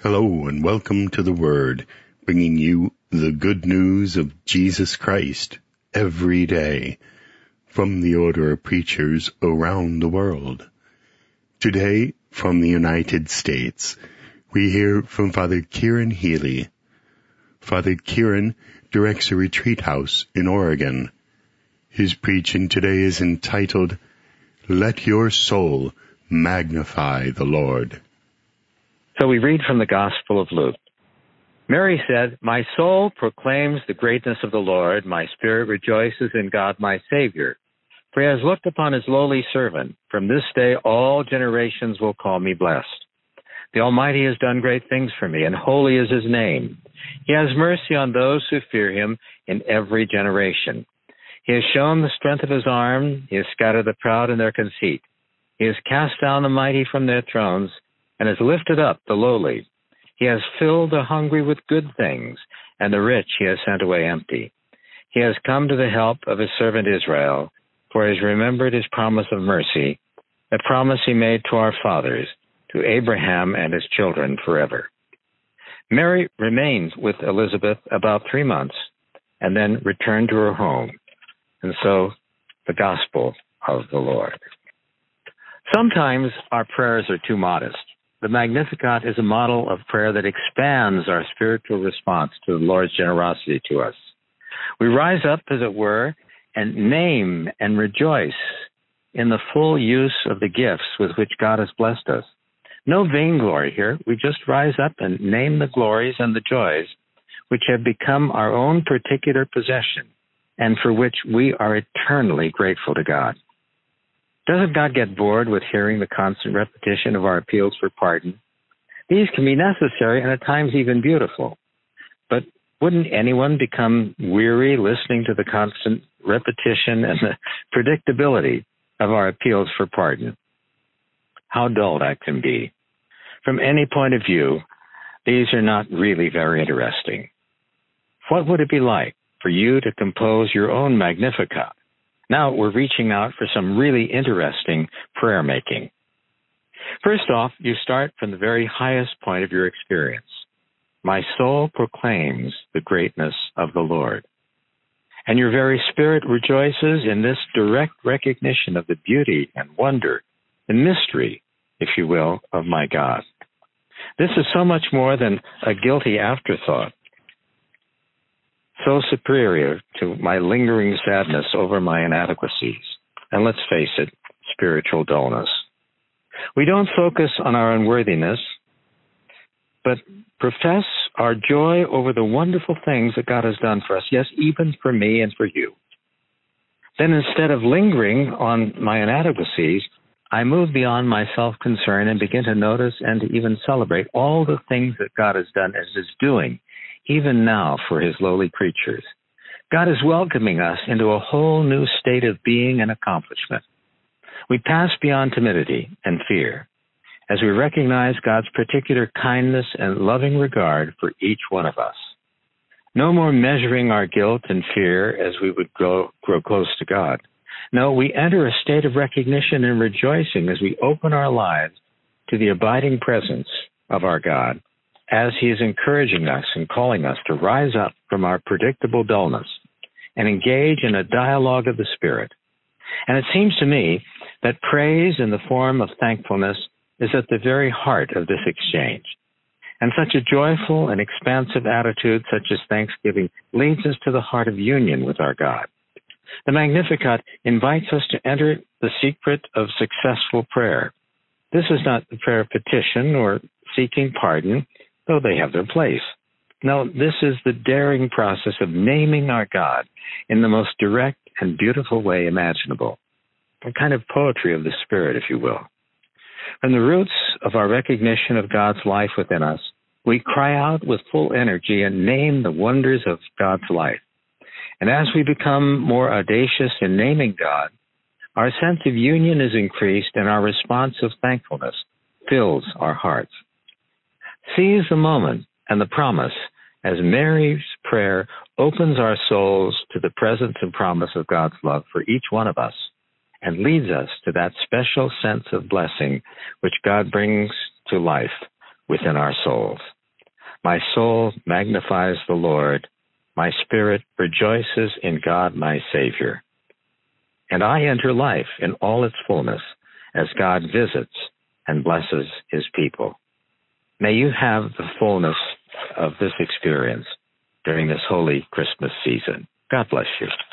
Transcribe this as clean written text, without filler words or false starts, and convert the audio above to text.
Hello and welcome to the Word, bringing you the good news of Jesus Christ every day from the Order of Preachers around the world. Today, from the United States, we hear from Father Kieran Healy. Father Kieran directs a retreat house in Oregon. His preaching today is entitled, Let Your Soul Magnify the Lord. So we read from the Gospel of Luke. Mary said, My soul proclaims the greatness of the Lord. My spirit rejoices in God my Savior. For he has looked upon his lowly servant. From this day all generations will call me blessed. The Almighty has done great things for me, and holy is his name. He has mercy on those who fear him in every generation. He has shown the strength of his arm. He has scattered the proud in their conceit. He has cast down the mighty from their thrones, and has lifted up the lowly. He has filled the hungry with good things, and the rich he has sent away empty. He has come to the help of his servant Israel, for he has remembered his promise of mercy, a promise he made to our fathers, to Abraham and his children forever. Mary remained with Elizabeth about 3 months, and then returned to her home. And so, the Gospel of the Lord. Sometimes our prayers are too modest. The Magnificat is a model of prayer that expands our spiritual response to the Lord's generosity to us. We rise up, as it were, and name and rejoice in the full use of the gifts with which God has blessed us. No vainglory here. We just rise up and name the glories and the joys which have become our own particular possession and for which we are eternally grateful to God. Doesn't God get bored with hearing the constant repetition of our appeals for pardon? These can be necessary and at times even beautiful. But wouldn't anyone become weary listening to the constant repetition and the predictability of our appeals for pardon? How dull that can be. From any point of view, these are not really very interesting. What would it be like for you to compose your own Magnificat? Now we're reaching out for some really interesting prayer making. First off, you start from the very highest point of your experience. My soul proclaims the greatness of the Lord. And your very spirit rejoices in this direct recognition of the beauty and wonder, the mystery, if you will, of my God. This is so much more than a guilty afterthought, so superior to my lingering sadness over my inadequacies, and let's face it, spiritual dullness. We don't focus on our unworthiness, but profess our joy over the wonderful things that God has done for us, yes, even for me and for you. Then instead of lingering on my inadequacies, I move beyond my self-concern and begin to notice and to even celebrate all the things that God has done and is doing, even now for his lowly creatures. God is welcoming us into a whole new state of being and accomplishment. We pass beyond timidity and fear as we recognize God's particular kindness and loving regard for each one of us. No more measuring our guilt and fear as we would grow close to God. No, we enter a state of recognition and rejoicing as we open our lives to the abiding presence of our God, as he is encouraging us and calling us to rise up from our predictable dullness and engage in a dialogue of the Spirit. And it seems to me that praise in the form of thankfulness is at the very heart of this exchange. And such a joyful and expansive attitude, such as thanksgiving, leads us to the heart of union with our God. The Magnificat invites us to enter the secret of successful prayer. This is not the prayer of petition or seeking pardon, though they have their place. No, this is the daring process of naming our God in the most direct and beautiful way imaginable, a kind of poetry of the Spirit, if you will. From the roots of our recognition of God's life within us, we cry out with full energy and name the wonders of God's life. And as we become more audacious in naming God, our sense of union is increased and our response of thankfulness fills our hearts. Seize the moment and the promise as Mary's prayer opens our souls to the presence and promise of God's love for each one of us and leads us to that special sense of blessing which God brings to life within our souls. My soul magnifies the Lord. My spirit rejoices in God my Savior. And I enter life in all its fullness as God visits and blesses his people. May you have the fullness of this experience during this holy Christmas season. God bless you.